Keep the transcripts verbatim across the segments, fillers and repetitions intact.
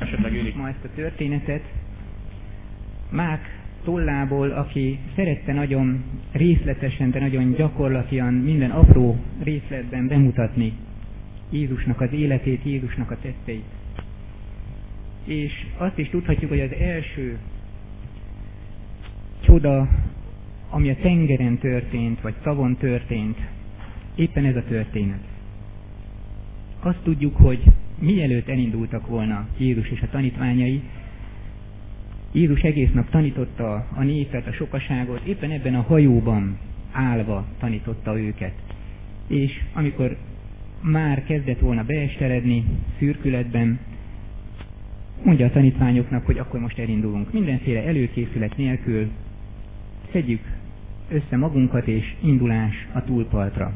esetleg élik ma ezt a történetet Mák tollából, aki szerette nagyon részletesen, de nagyon gyakorlatian minden apró részletben bemutatni Jézusnak az életét, Jézusnak a tetteit. És azt is tudhatjuk, hogy az első csoda, ami a tengeren történt, vagy tavon történt, éppen ez a történet. Azt tudjuk, hogy mielőtt elindultak volna Jézus és a tanítványai, Jézus egész nap tanította a népet, a sokaságot, éppen ebben a hajóban állva tanította őket. És amikor már kezdett volna beesteledni szürkületben, mondja a tanítványoknak, hogy akkor most elindulunk. Mindenféle előkészület nélkül szedjük össze magunkat, és indulás a túlpartra.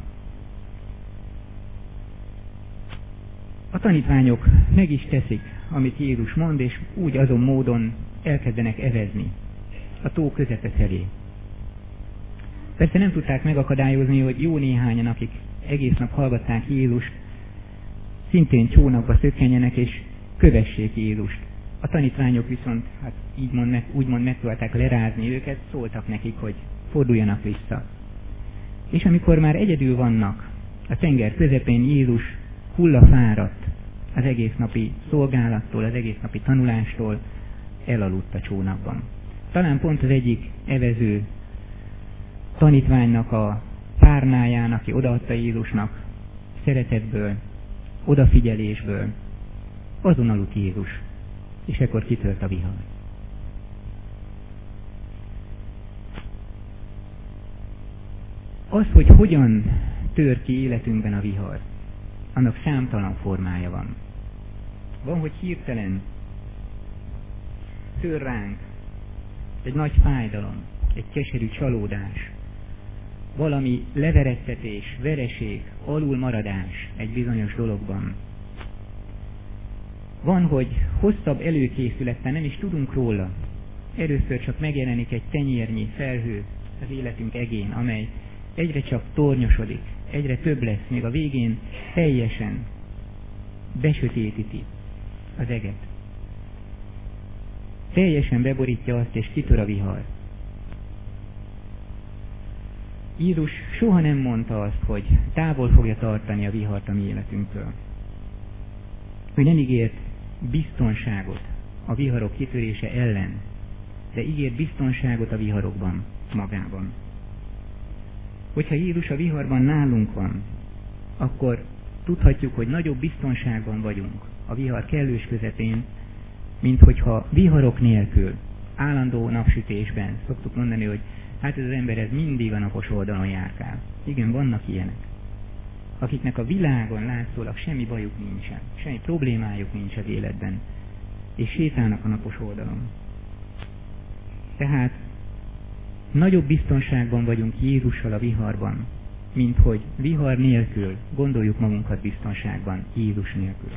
A tanítványok meg is teszik, amit Jézus mond, és úgy azon módon elkezdenek evezni a tó közepe felé. Persze nem tudták megakadályozni, hogy jó néhányan, akik egész nap hallgatták Jézust, szintén csónakba szökkenjenek és kövessék Jézust. A tanítványok viszont, hát így mond meg, úgymond megpróbálták lerázni őket, szóltak nekik, hogy forduljanak vissza. És amikor már egyedül vannak a tenger közepén, Jézus hullafáradt az egész napi szolgálattól, az egész napi tanulástól, elaludt a csónakban. Talán pont az egyik evező tanítványnak a párnáján, aki odaadta Jézusnak szeretetből, odafigyelésből, azon aludt Jézus, és ekkor kitört a vihar. Az, hogy hogyan tör ki életünkben a vihar, annak számtalan formája van. Van, hogy hirtelen tör ránk egy nagy fájdalom, egy keserű csalódás, valami leverettetés, vereség, alulmaradás egy bizonyos dologban. Van, hogy hosszabb előkészülettel nem is tudunk róla. Először csak megjelenik egy tenyérnyi felhő az életünk egén, amely egyre csak tornyosodik, egyre több lesz, még a végén teljesen besötétíti az eget. Teljesen beborítja azt, és kitör a vihar. Jézus soha nem mondta azt, hogy távol fogja tartani a vihart a mi életünktől. Ő nem ígért biztonságot a viharok kitörése ellen, de ígért biztonságot a viharokban, magában. Hogyha Jézus a viharban nálunk van, akkor tudhatjuk, hogy nagyobb biztonságban vagyunk a vihar kellős közepén, mint hogyha viharok nélkül, állandó napsütésben szoktuk mondani, hogy hát ez az ember ez mindig a napos oldalon járkál. Igen, vannak ilyenek, akiknek a világon látszólag semmi bajuk nincsen, semmi problémájuk nincs az életben, és sétálnak a napos oldalon. Tehát nagyobb biztonságban vagyunk Jézussal a viharban, mint hogy vihar nélkül gondoljuk magunkat biztonságban, Jézus nélkül.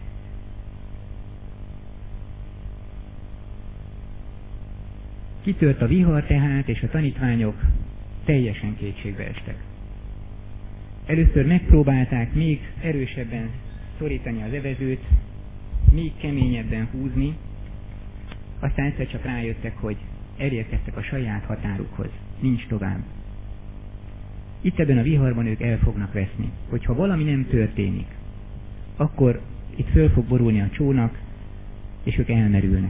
Kitört a vihar tehát, és a tanítványok teljesen kétségbe estek. Először megpróbálták még erősebben szorítani az evezőt, még keményebben húzni, aztán egyszer csak rájöttek, hogy elérkeztek a saját határukhoz, nincs tovább. Itt ebben a viharban ők el fognak veszni. Hogyha valami nem történik, akkor itt föl fog borulni a csónak, és ők elmerülnek.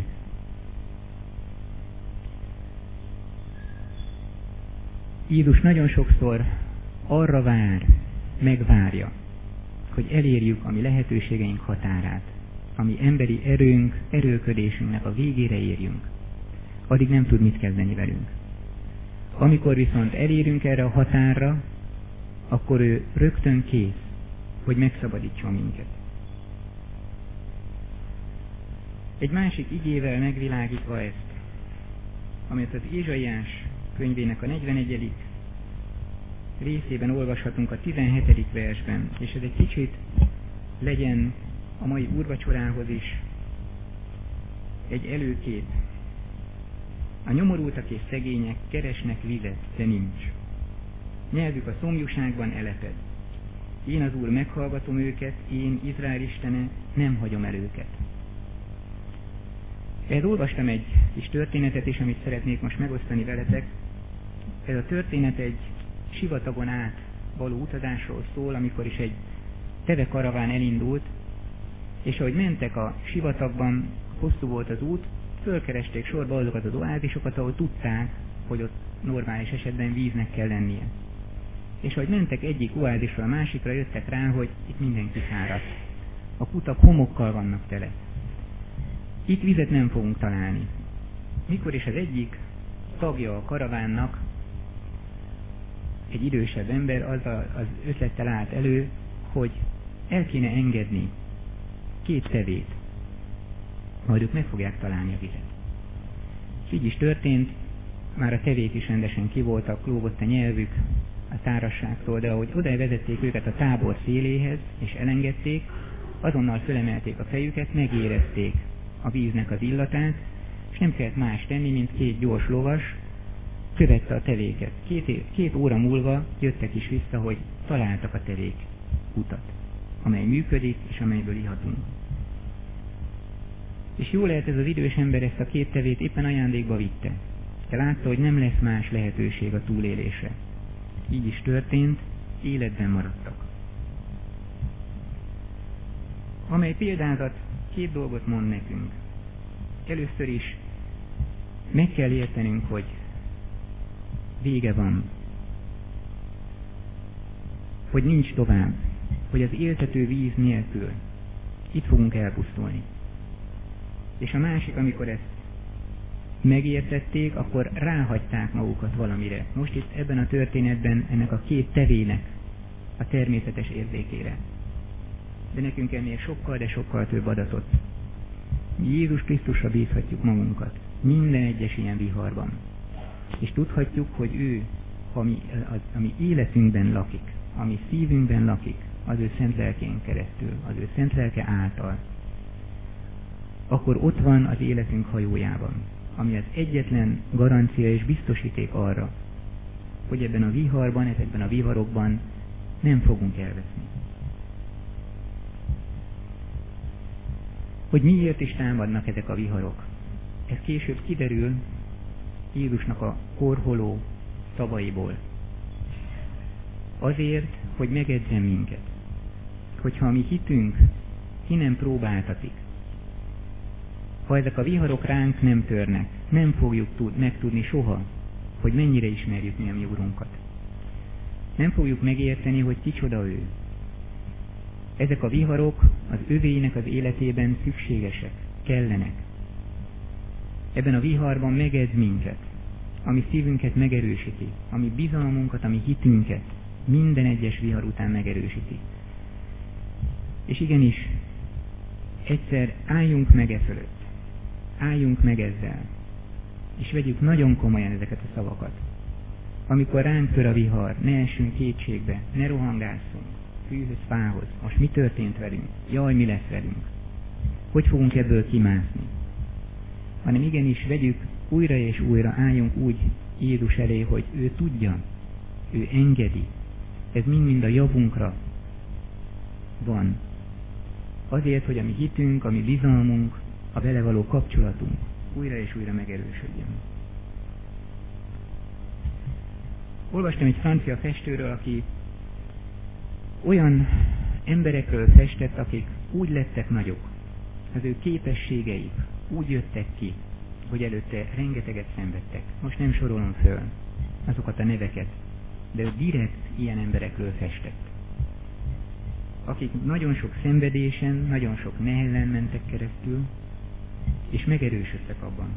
Jézus nagyon sokszor arra vár, megvárja, hogy elérjük a mi lehetőségeink határát, ami emberi erőnk, erőködésünknek a végére érjünk. Addig nem tud mit kezdeni velünk. Amikor viszont elérünk erre a határra, akkor ő rögtön kész, hogy megszabadítson minket. Egy másik igével megvilágítva ezt, amit az Ézsaiás könyvének a negyvenegyedik részében olvashatunk a tizenhetedik versben, és ez egy kicsit legyen a mai úrvacsorához is egy előkép. A nyomorultak és szegények keresnek vizet, de nincs. Nyelvük a szomjúságban eleped. Én az Úr meghallgatom őket, én, Izrael Istene, nem hagyom el őket. Ehhez olvastam egy kis történetet is, amit szeretnék most megosztani veletek. Ez a történet egy sivatagon át való utazásról szól, amikor is egy teve karaván elindult, és ahogy mentek a sivatagban, hosszú volt az út, fölkeresték sorba azokat az oázisokat, ahol tudták, hogy ott normális esetben víznek kell lennie. És ahogy mentek egyik oázisra a másikra, jöttek rá, hogy itt mindenki száradt. A kutak homokkal vannak tele. Itt vizet nem fogunk találni. Mikor is az egyik tagja a karavánnak, egy idősebb ember, az a, az ötlettel állt elő, hogy el kéne engedni két tevét, majd ők meg fogják találni a vizet. És így is történt, már a tevék is rendesen kivoltak, lógott a nyelvük a szárazságtól, de ahogy oda vezették őket a tábor széléhez, és elengedték, azonnal fölemelték a fejüket, megérezték a víznek az illatát, és nem kellett más tenni, mint két gyors lovas követte a tevéket. Két, év, két óra múlva jöttek is vissza, hogy találtak a tevék utat, amely működik, és amelyből ihatunk. És jó lehet, ez az idős ember ezt a két tevét éppen ajándékba vitte. De látta, hogy nem lesz más lehetőség a túlélésre. Így is történt, életben maradtak. Amely példázat két dolgot mond nekünk. Először is meg kell értenünk, hogy vége van. Hogy nincs tovább. Hogy az éltető víz nélkül itt fogunk elpusztulni. És a másik, amikor ezt megértették, akkor ráhagyták magukat valamire. Most itt ebben a történetben ennek a két tevének a természetes érzékére. De nekünk ennél sokkal, de sokkal több adatot. Mi Jézus Krisztusra bízhatjuk magunkat. Minden egyes ilyen viharban. És tudhatjuk, hogy ő, ami, az, ami életünkben lakik, ami szívünkben lakik, az ő szent lelkén keresztül, az ő szent lelke által, akkor ott van az életünk hajójában, ami az egyetlen garancia és biztosíték arra, hogy ebben a viharban, ezekben a viharokban nem fogunk elveszni. Hogy miért is támadnak ezek a viharok? Ez később kiderül Jézusnak a korholó szavaiból. Azért, hogy megedzem minket. Hogyha a mi hitünk ki nem próbáltatik, ha ezek a viharok ránk nem törnek, nem fogjuk tud, megtudni soha, hogy mennyire ismerjük mi a mi Urunkat. Nem fogjuk megérteni, hogy kicsoda ő. Ezek a viharok az övéinek az életében szükségesek, kellenek. Ebben a viharban megedz minket, ami szívünket megerősíti, ami bizalmunkat, ami hitünket minden egyes vihar után megerősíti. És igenis, egyszer álljunk meg e fölött. Álljunk meg ezzel, és vegyük nagyon komolyan ezeket a szavakat. Amikor ránk tör a vihar, ne essünk kétségbe, ne rohangásszunk, fűhöz, fához. Most mi történt velünk? Jaj, mi lesz velünk? Hogy fogunk ebből kimászni? Hanem igenis vegyük újra és újra, álljunk úgy Jézus elé, hogy ő tudja, ő engedi. Ez mind-mind a javunkra van. Azért, hogy a mi hitünk, a mi bizalmunk, a vele való kapcsolatunk újra és újra megerősödjön. Olvastam egy francia festőről, aki olyan emberekről festett, akik úgy lettek nagyok, az ő képességeik úgy jöttek ki, hogy előtte rengeteget szenvedtek. Most nem sorolom föl azokat a neveket, de ő direkt ilyen emberekről festett. Akik nagyon sok szenvedésen, nagyon sok nehezen mentek keresztül, és megerősödtek abban.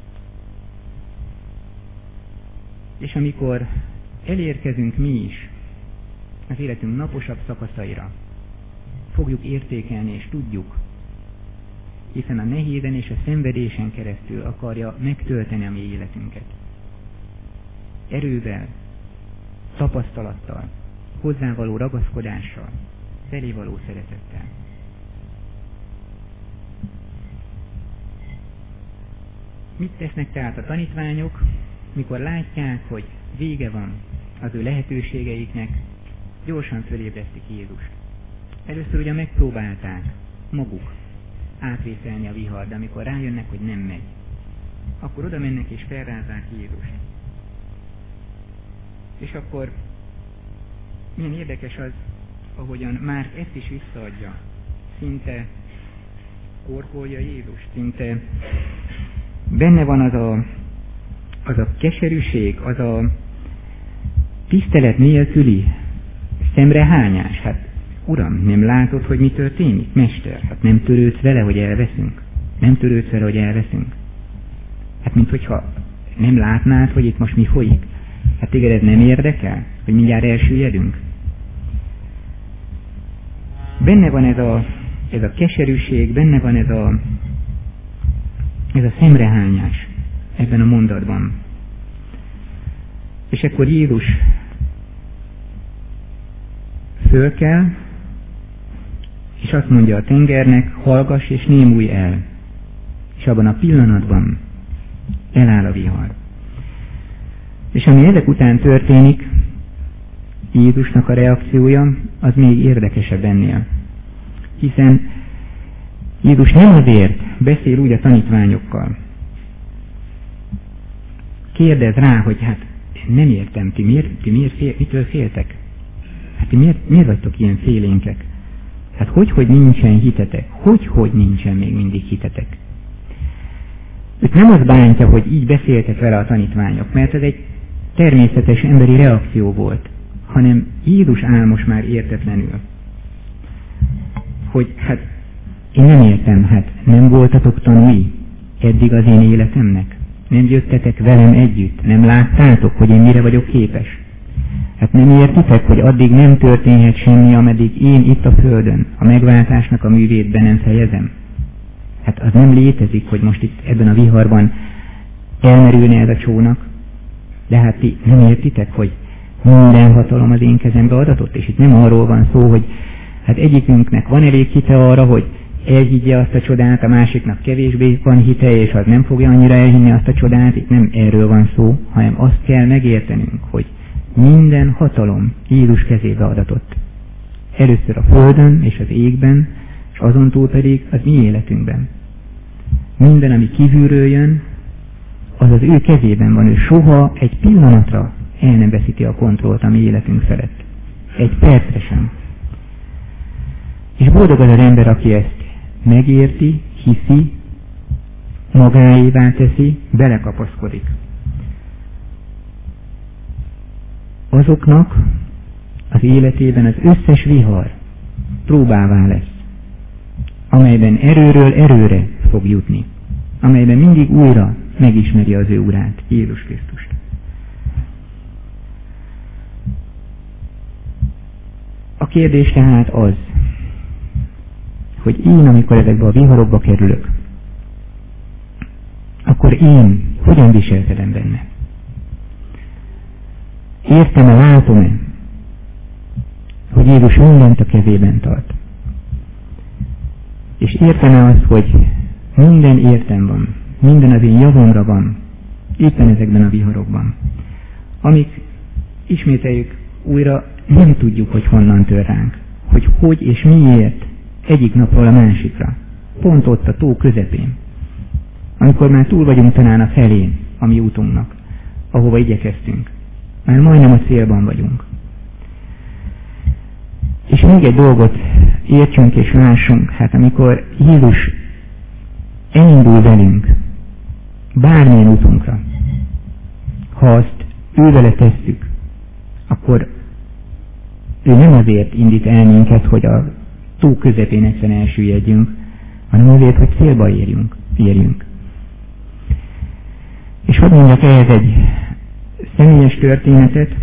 És amikor elérkezünk mi is az életünk naposabb szakaszaira, fogjuk értékelni és tudjuk, hiszen a nehézen és a szenvedésen keresztül akarja megtölteni a mi életünket. Erővel, tapasztalattal, hozzávaló ragaszkodással, felévaló szeretettel. Mit tesznek tehát a tanítványok, mikor látják, hogy vége van az ő lehetőségeiknek, gyorsan fölébresztik Jézust. Először ugye megpróbálták maguk átvészelni a vihar, de amikor rájönnek, hogy nem megy, akkor oda mennek és felrázzák Jézust. És akkor milyen érdekes az, ahogyan már ezt is visszaadja. Szinte korkolja Jézust, szinte benne van az a, az a keserűség, az a tisztelet nélküli szemrehányás. Hát, Uram, nem látod, hogy mi történik? Mester, hát nem törődsz vele, hogy elveszünk? Nem törődsz vele, hogy elveszünk? Hát, mint hogyha nem látnád, hogy itt most mi folyik. Hát téged ez nem érdekel, hogy mindjárt elsüllyedünk? Benne van ez a, ez a keserűség, benne van ez a, ez a szemrehányás ebben a mondatban. És akkor Jézus föl kell, és azt mondja a tengernek, hallgass és némulj el. És abban a pillanatban eláll a vihar. És ami ezek után történik, Jézusnak a reakciója, az még érdekesebb ennél. Hiszen Jézus nem azért beszél úgy a tanítványokkal. Kérdez rá, hogy hát nem értem, ti miért, ti miért fél, mitől féltek? Hát ti miért, miért vagytok ilyen félénkek? Hát hogy, hogy nincsen hitetek? Hogy, hogy nincsen még mindig hitetek? Őt nem az bántja, hogy így beszéltek vele a tanítványok, mert ez egy természetes emberi reakció volt, hanem Jézus áll most már értetlenül. Hogy hát én nem értem, hát nem voltatok tanúi eddig az én életemnek? Nem jöttetek velem együtt? Nem láttátok, hogy én mire vagyok képes? Hát nem értitek, hogy addig nem történhet semmi, ameddig én itt a földön a megváltásnak a művét be nem fejezem? Hát az nem létezik, hogy most itt ebben a viharban elmerülne ez a csónak. De hát ti nem értitek, hogy minden hatalom az én kezembe adatott, és itt nem arról van szó, hogy hát egyikünknek van elég hite arra, hogy elhiggye azt a csodát, a másiknak kevésbé van hite, és az nem fogja annyira elhinni azt a csodát. Itt nem erről van szó, hanem azt kell megértenünk, hogy minden hatalom Jézus kezébe adatott. Először a földön és az égben, és azon túl pedig az mi életünkben. Minden, ami kívülről jön, az az ő kezében van. Ő soha egy pillanatra el nem veszíti a kontrollt a mi életünk felett. Egy percre sem. És boldog az az ember, aki ezt megérti, hiszi, magáévá teszi, belekapaszkodik. Azoknak az életében az összes vihar próbává lesz, amelyben erőről erőre fog jutni, amelyben mindig újra megismeri az ő Urát, Jézus Krisztust. A kérdés tehát az, hogy én, amikor ezekbe a viharokba kerülök, akkor én hogyan viselkedem benne? Értem-e, látom-e, hogy Jézus mindent a kezében tart? És értem-e azt, hogy minden értem van, minden az én javamra van, éppen ezekben a viharokban, amik, ismételjük újra, nem tudjuk, hogy honnan tör ránk, hogy hogy és miért egyik napról a másikra, pont ott a tó közepén, amikor már túl vagyunk talán a felén a mi útunknak, ahova igyekeztünk. Már majdnem a célban vagyunk. És még egy dolgot értsünk és lássunk, hát amikor Jézus elindul velünk bármilyen útunkra, ha azt ő vele tesszük, akkor ő nem azért indít el minket, hogy a tó közepén egyszerűen elsüllyedjünk, hanem azért, hogy célba érjünk. érjünk. És hadd mondjak ehhez egy személyes történetet.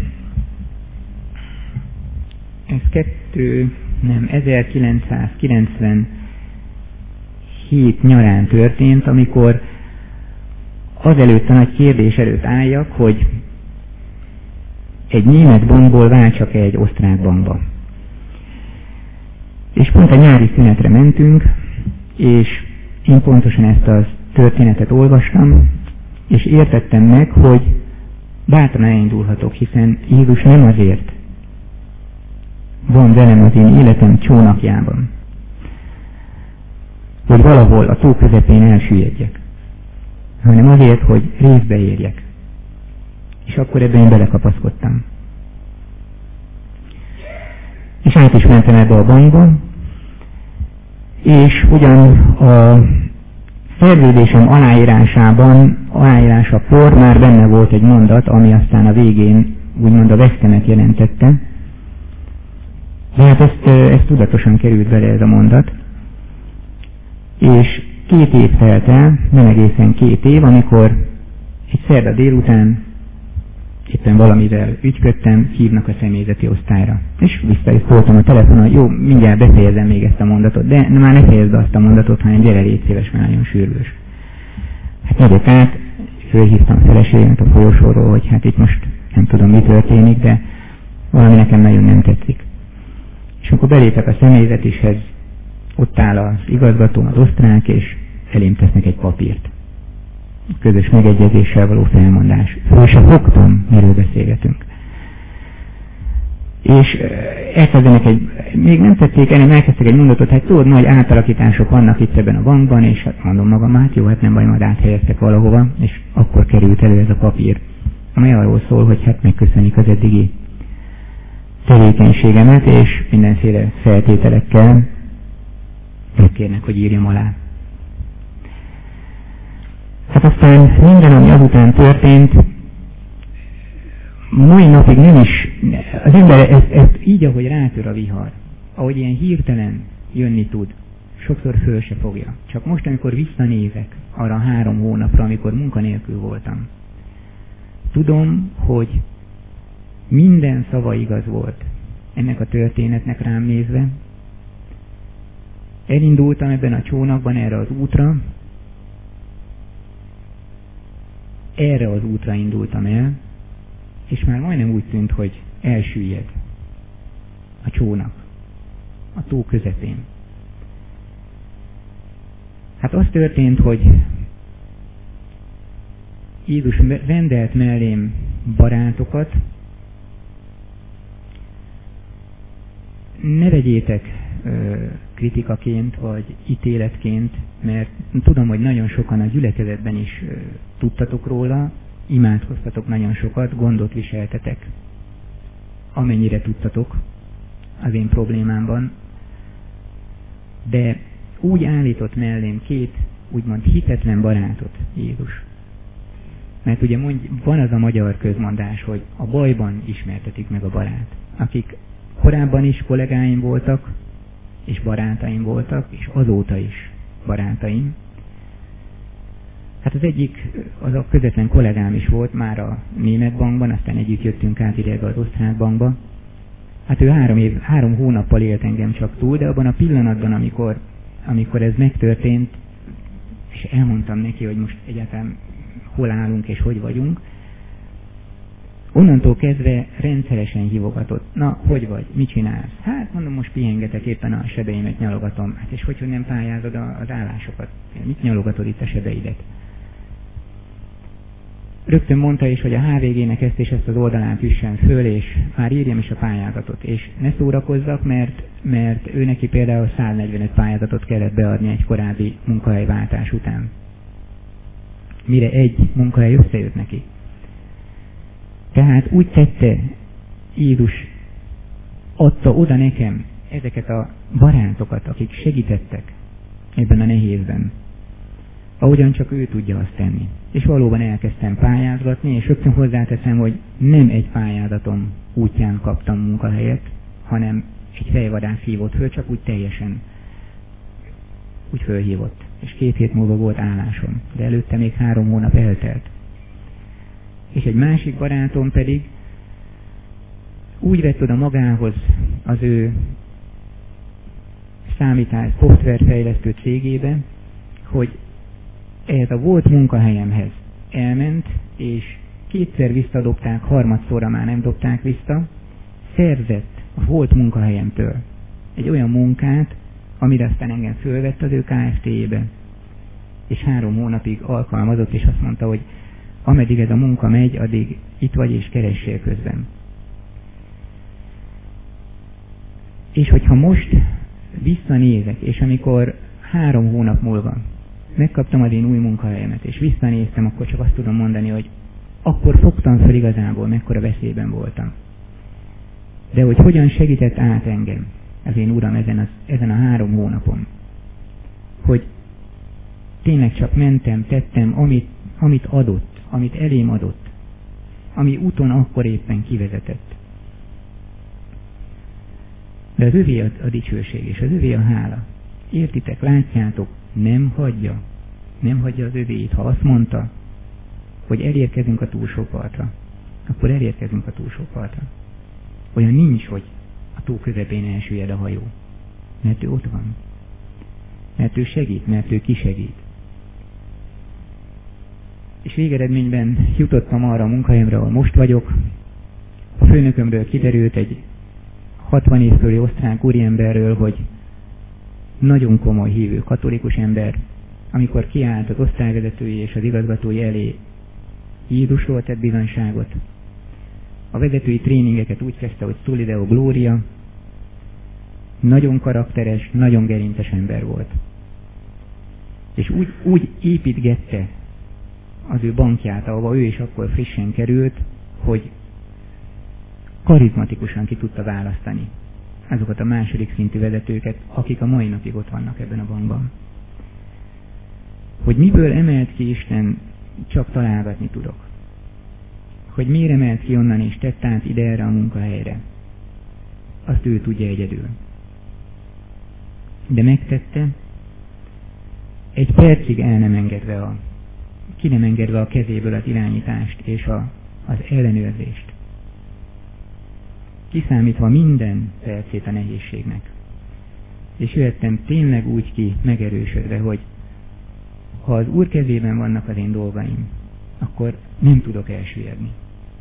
Ez kettő, nem, ezerkilencszázkilencvenhét nyarán történt, amikor azelőtt a nagy kérdés előtt álljak, hogy egy német bankból váltsak egy osztrák bankba. És pont a nyári szünetre mentünk, és én pontosan ezt a történetet olvastam, és értettem meg, hogy bátran elindulhatok, hiszen Jézus nem azért van velem az én életem csónakjában, hogy valahol a tó közepén elsüllyedjek, hanem azért, hogy részbe érjek. És akkor ebben én belekapaszkodtam. És át is mentem ebbe a bankba, és ugyan a szerződésem aláírásában, aláírásakor már benne volt egy mondat, ami aztán a végén úgymond a vesztemet jelentette. De hát ezt, ezt tudatosan került bele ez a mondat. És két év telt el, nem egészen két év, amikor egy szerda délután éppen valamivel ügyködtem, hívnak a személyzeti osztályra. És vissza is szóltam a telefonon, jó, mindjárt befejezem még ezt a mondatot, de már ne fejezd be azt a mondatot, hanem gyere, légy szíves, mert nagyon sürgős. Hát megyek át, fölhívtam a feleségemet a folyosóról, hogy hát itt most nem tudom, mi történik, de valami nekem nagyon nem tetszik. És akkor belépek a személyzetishez, ott áll az igazgatóm, az osztrák, és elém tesznek egy papírt. Közös megegyezéssel való felmondás. Föl se fogtam, miről beszélgetünk. És elkezdenek egy, még nem tették el, nem elkezdtek egy mondatot, hát tudod, nagy átalakítások vannak itt ebben a bankban, és hát mondom magam, hát jó, hát nem baj, majd áthelyeztek valahova, és akkor került elő ez a papír, amely arról szól, hogy hát megköszönik az eddigi tevékenységemet, és mindenféle feltételekkel megkérnek, hogy írjam alá. Hát aztán minden, ami azután történt, mai napig nem is, az ember ezt, ezt így, ahogy rátör a vihar, ahogy ilyen hirtelen jönni tud, sokszor föl se fogja. Csak most, amikor visszanézek arra három hónapra, amikor munkanélkül voltam, tudom, hogy minden szava igaz volt ennek a történetnek rám nézve. Elindultam ebben a csónakban erre az útra, erre az útra indultam el, és már majdnem úgy tűnt, hogy elsüllyed a csónak a tó közepén. Hát az történt, hogy Jézus rendelt mellém barátokat. Ne vegyétek ö, kritikaként vagy ítéletként, mert tudom, hogy nagyon sokan a gyülekezetben is ö, tudtatok róla, imádkoztatok nagyon sokat, gondot viseltetek, amennyire tudtatok az én problémámban, de úgy állított mellém két úgymond hitetlen barátot Jézus. Mert ugye mondj, van az a magyar közmondás, hogy a bajban ismertetik meg a barát, akik korábban is kollégáim voltak, és barátaim voltak, és azóta is barátaim. Hát az egyik, az a közvetlen kollégám is volt már a német bankban, aztán együtt jöttünk át ide az osztrák bankba. Hát ő három, év, három hónappal élt engem csak túl, de abban a pillanatban, amikor, amikor ez megtörtént, és elmondtam neki, hogy most egyáltalán hol állunk és hogy vagyunk, onnantól kezdve rendszeresen hívogatott. Na, hogy vagy? Mit csinálsz? Hát mondom, most pihengetek, éppen a sebeimet nyalogatom. Hát és hogy, hogy nem pályázod az állásokat? Mit nyalogatod itt a sebeidet? Rögtön mondta is, hogy a há vé gének ezt és ezt az oldalán üssen föl, és már írjam is a pályázatot. És ne szórakozzak, mert, mert ő neki például száznegyvenöt pályázatot kellett beadni egy korábbi munkahelyváltás után. Mire egy munkahely összejött neki. Tehát úgy tette, Jézus adta oda nekem ezeket a barátokat, akik segítettek ebben a nehézben, ahogyan csak ő tudja azt tenni. És valóban elkezdtem pályázgatni, és rögtön hozzáteszem, hogy nem egy pályázatom útján kaptam munkahelyet, hanem egy fejvadász hívott föl, csak úgy teljesen úgy fölhívott. És két hét múlva volt állásom, de előtte még három hónap eltelt. És egy másik barátom pedig úgy vett oda magához az ő számítás szoftverfejlesztő cégébe, hogy ehhez a volt munkahelyemhez elment, és kétszer visszadobták, harmadszorra már nem dobták vissza, szerzett a volt munkahelyemtől egy olyan munkát, amire aztán engem fölvett az ő ká ef té-jébe, és három hónapig alkalmazott, és azt mondta, hogy ameddig ez a munka megy, addig itt vagy és keressél közben. És hogyha most visszanézek, és amikor három hónap múlva megkaptam az én új munkahelyemet, és visszanéztem, akkor csak azt tudom mondani, hogy akkor fogtam fel igazából, mekkora veszélyben voltam. De hogy hogyan segített át engem az én Uram ezen, az, ezen a három hónapon. Hogy tényleg csak mentem, tettem, amit, amit adott, amit elém adott, ami úton akkor éppen kivezetett. De az övé a, a dicsőség, és az övé a hála. Értitek, látjátok, nem hagyja, nem hagyja az övéit. Ha azt mondta, hogy elérkezünk a túlsó partra, akkor elérkezünk a túlsó partra. Olyan nincs, hogy a tó közepén elsüllyed a hajó. Mert ő ott van. Mert ő segít, mert ő kisegít. És végeredményben jutottam arra a munkahelyemre, ahol most vagyok. A főnökömről kiderült, egy hatvan év körüli osztrák úriemberről, hogy nagyon komoly hívő katolikus ember, amikor kiállt az osztályvezetői és az igazgatói elé, Jézusról tett bizonyságot. A vezetői tréningeket úgy kezdte, hogy Soli Deo Gloria. Nagyon karakteres, nagyon gerinces ember volt. És úgy, úgy építgette az ő bankját, ahova ő is akkor frissen került, hogy karizmatikusan ki tudta választani azokat a második szintű vezetőket, akik a mai napig ott vannak ebben a bankban. Hogy miből emelt ki Isten, csak találgatni tudok. Hogy miért emelt ki onnan és tett át ide erre a munkahelyre, azt ő tudja egyedül. De megtette, egy percig el nem engedve a, ki nem engedve a kezéből az irányítást és a, az ellenőrzést. Kiszámítva minden percét a nehézségnek. És jöttem tényleg úgy ki megerősödve, hogy ha az Úr kezében vannak az én dolgaim, akkor nem tudok elsüllyedni.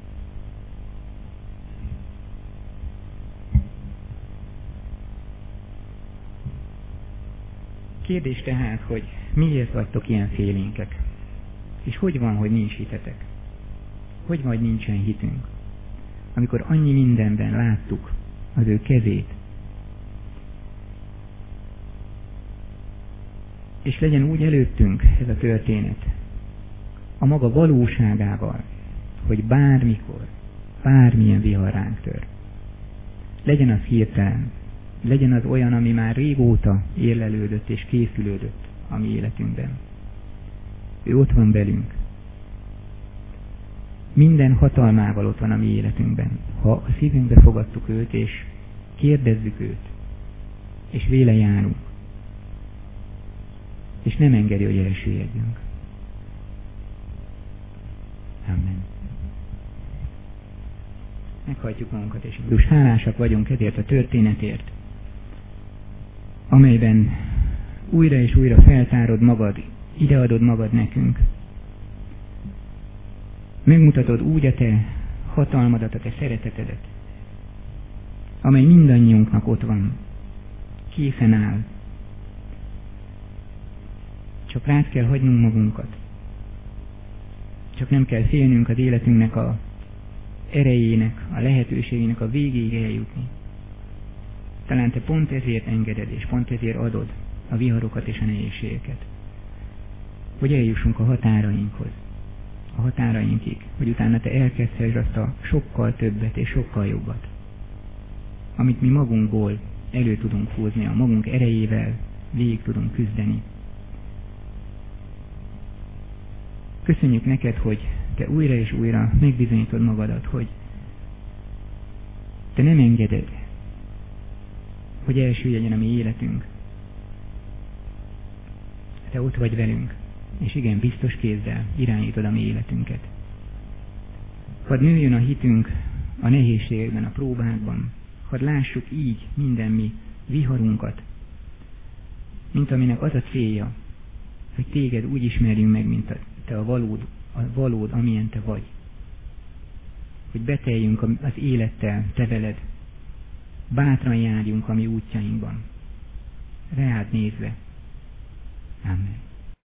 Kérdés tehát, hogy miért vagytok ilyen félénkek? És hogy van, hogy nincs hitetek? Hogy van, hogy nincsen hitünk? Amikor annyi mindenben láttuk az ő kezét, és legyen úgy előttünk ez a történet, a maga valóságával, hogy bármikor, bármilyen vihar ránk tör. Legyen az hirtelen, legyen az olyan, ami már régóta érlelődött és készülődött a mi életünkben. Ő ott van velünk. Minden hatalmával ott van a mi életünkben. Ha a szívünkbe fogadtuk őt, és kérdezzük őt, és véle járunk, és nem engedi, hogy elsüllyedjünk. Amen. Meghajtjuk magunkat, és most hálásak vagyunk ezért a történetért, amelyben újra és újra feltárod magad, ideadod magad nekünk. Megmutatod úgy a te hatalmadat, a te szeretetedet, amely mindannyiunknak ott van, készen áll. Csak rád kell hagynunk magunkat. Csak nem kell félnünk az életünknek a erejének, a lehetőségének a végéig eljutni. Talán te pont ezért engeded, és pont ezért adod a viharokat és a nehézségeket. Hogy eljussunk a határainkhoz, a határainkig, hogy utána te elkezdhess azt a sokkal többet és sokkal jobbat, amit mi magunkból elő tudunk húzni, a magunk erejével végig tudunk küzdeni. Köszönjük neked, hogy te újra és újra megbizonyítod magadat, hogy te nem engeded, hogy elsüllyedjen a mi életünk. Te ott vagy velünk, és igen, biztos kézzel irányítod a mi életünket. Hadd nőjön a hitünk a nehézségekben, a próbákban. Hadd lássuk így minden mi viharunkat, mint aminek az a célja, hogy téged úgy ismerjünk meg, mint a, te a valód, a valód, amilyen te vagy. Hogy beteljünk az élettel, te veled, bátran járjunk a mi útjainkban, reád nézve. Amen.